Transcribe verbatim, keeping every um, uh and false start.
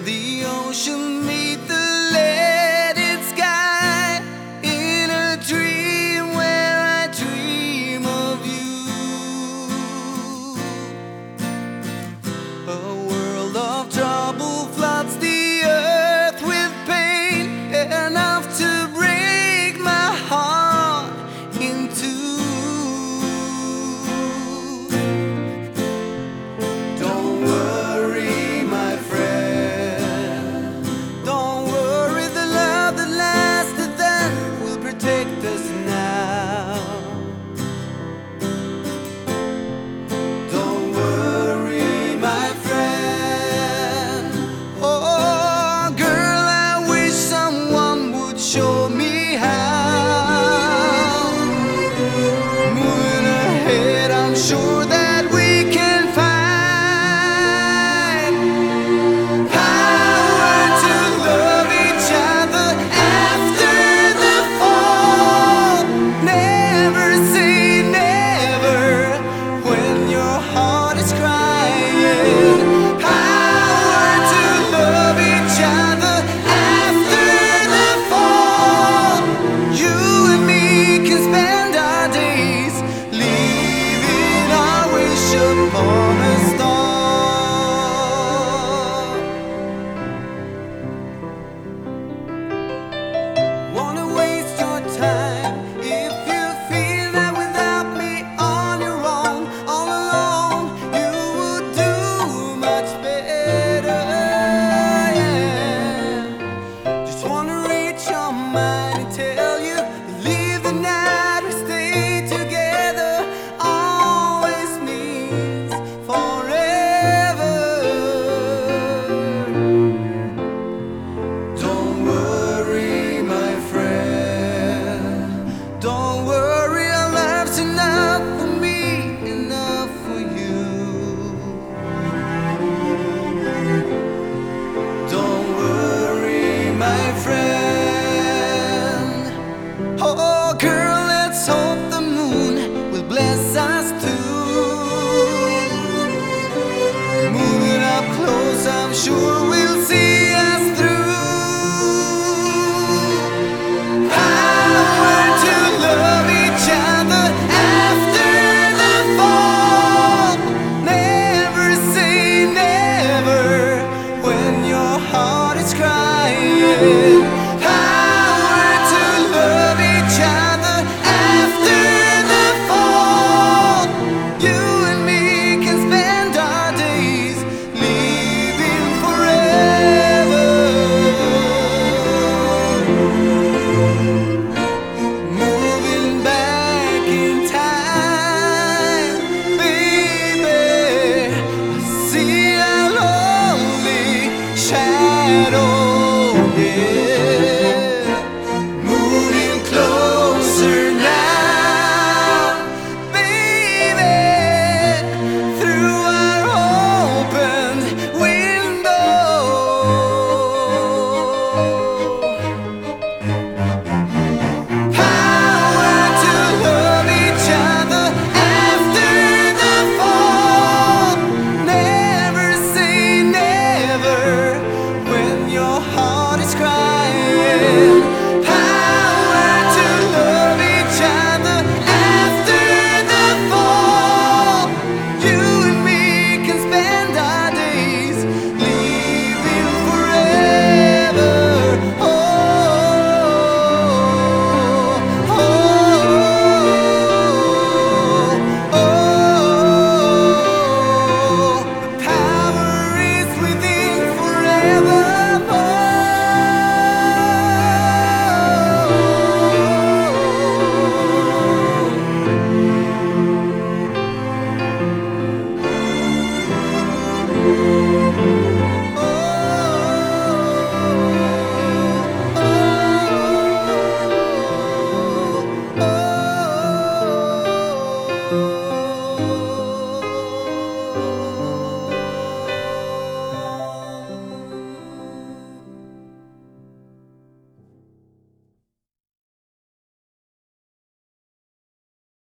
the ocean meet the leaded sky, in a dream where I dream of you. A world of trouble floods the earth with pain, enough to break my heart in two. Don't worry, my friend, don't worry, the love that lasted then will protect us now. Don't worry, my friend. Oh, girl, I wish someone would show me how. Moving ahead, I'm sure that we can find power to love each other after the fall. Never say never when your heart is crying. Power to love each other after the fall. You and me can spend our days leaving our wish upon a star. Wanna waste your time if you feel that without me on your own, all alone, you would do much better. Yeah. Just wanna reach your mind and tell you, leave the night or stay together always means forever. Don't worry, my friend, don't worry, our life's enough for me, enough for you. Don't worry, my friend. Oh, girl, let's hope the moon will bless us too. Moving up close, I'm sure we'll see us through. Power to love each other after the fall. Never say never when your heart is crying. Power to love each other after the fall. You and me can spend our days living forever. Moving back in time, baby, I see a lonely shadow.